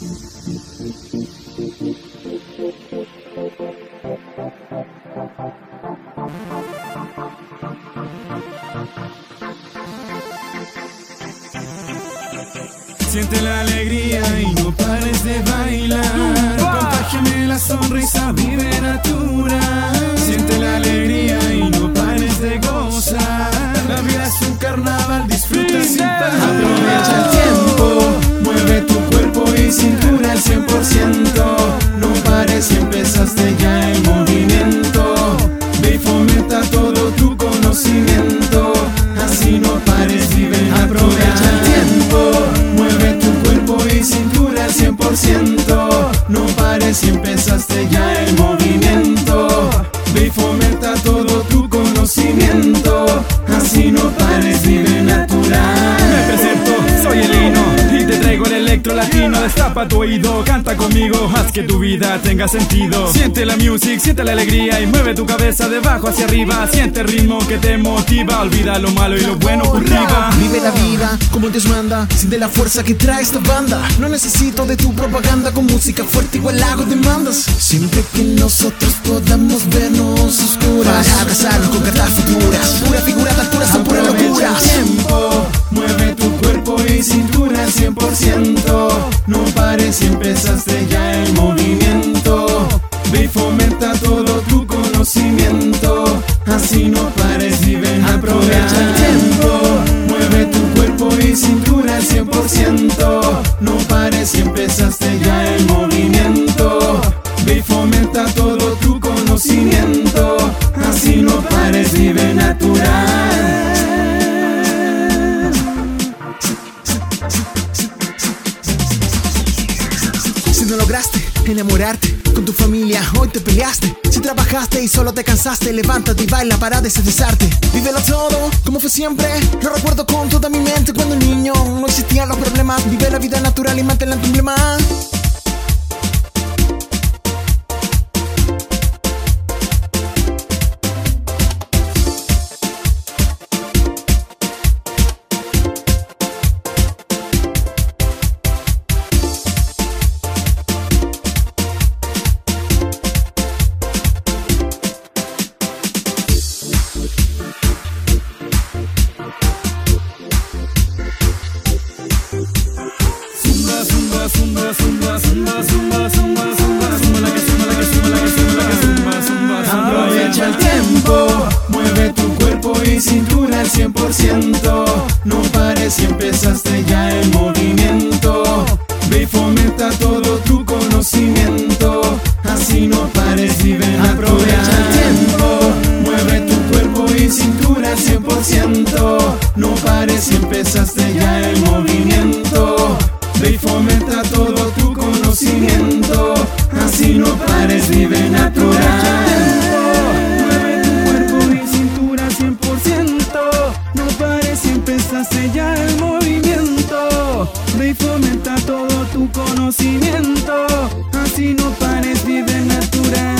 Siente la alegría y no pares de bailar. Contágiame la sonrisa, vive natural. Siente la alegría y no pares de gozar. La vida es un carnaval, disfruta sin parar. Aprovecha el tiempo, mueve tu cuerpo y cintura al 100%. No pares si empezaste ya el movimiento. Ve y fomenta todo tu conocimiento. Así no pares, vive. Aprovecha el tiempo, mueve tu cuerpo y cintura al 100%. No pares si empezaste ya el movimiento. Ve y fomenta todo tu conocimiento. Así no pares, vive natural. Me presento, soy el Lino y te traigo el electro latino. Destapa tu oído, canta conmigo, haz que tu vida tenga sentido. Siente la music, siente la alegría y mueve tu cabeza de abajo hacia arriba. Siente el ritmo que te motiva, olvida lo malo y lo bueno por arriba. Vive la vida como Dios manda, siente la fuerza que trae esta banda. No necesito de tu propaganda, con música fuerte igual hago demandas. Siempre que nosotros podamos vernos oscuras, para abrazarnos con cartas futuras. Pura figura de alturas son pura locura. Tiempo, mueve tu cuerpo y cintura al 100%. No pares si empezaste ya el movimiento. Ve y fomenta todo tu conocimiento. Así no pares, vive. Aprovecha el tiempo, mueve tu cuerpo y cintura al 100%. No pares si empezaste ya el movimiento. Ve y fomenta todo tu conocimiento. Así no pares, vive natural. Si no lograste enamorarte con tu familia, hoy te peleaste. Si trabajaste y solo te cansaste, levántate y baila para desestresarte. Vívelo todo como fue siempre. Lo recuerdo con toda mi mente. Cuando niño no existían los problemas. Vive la vida natural y manténla en tu emblema. Aprovecha el tiempo, mueve tu cuerpo y cintura al 100%. No pares si empezaste ya el movimiento. Ve y fomenta todo tu conocimiento. Así no pares, vive natural. Aprovecha el tiempo, mueve tu cuerpo y cintura al 100%. No pares si empezaste ya el movimiento. Ve y fomenta todo tu conocimiento. Así no pares, vive natural. Mueve tu cuerpo y cintura al 100%. No pares si empezaste ya el movimiento. Ve y fomenta todo tu conocimiento. Así no pares, vive natural.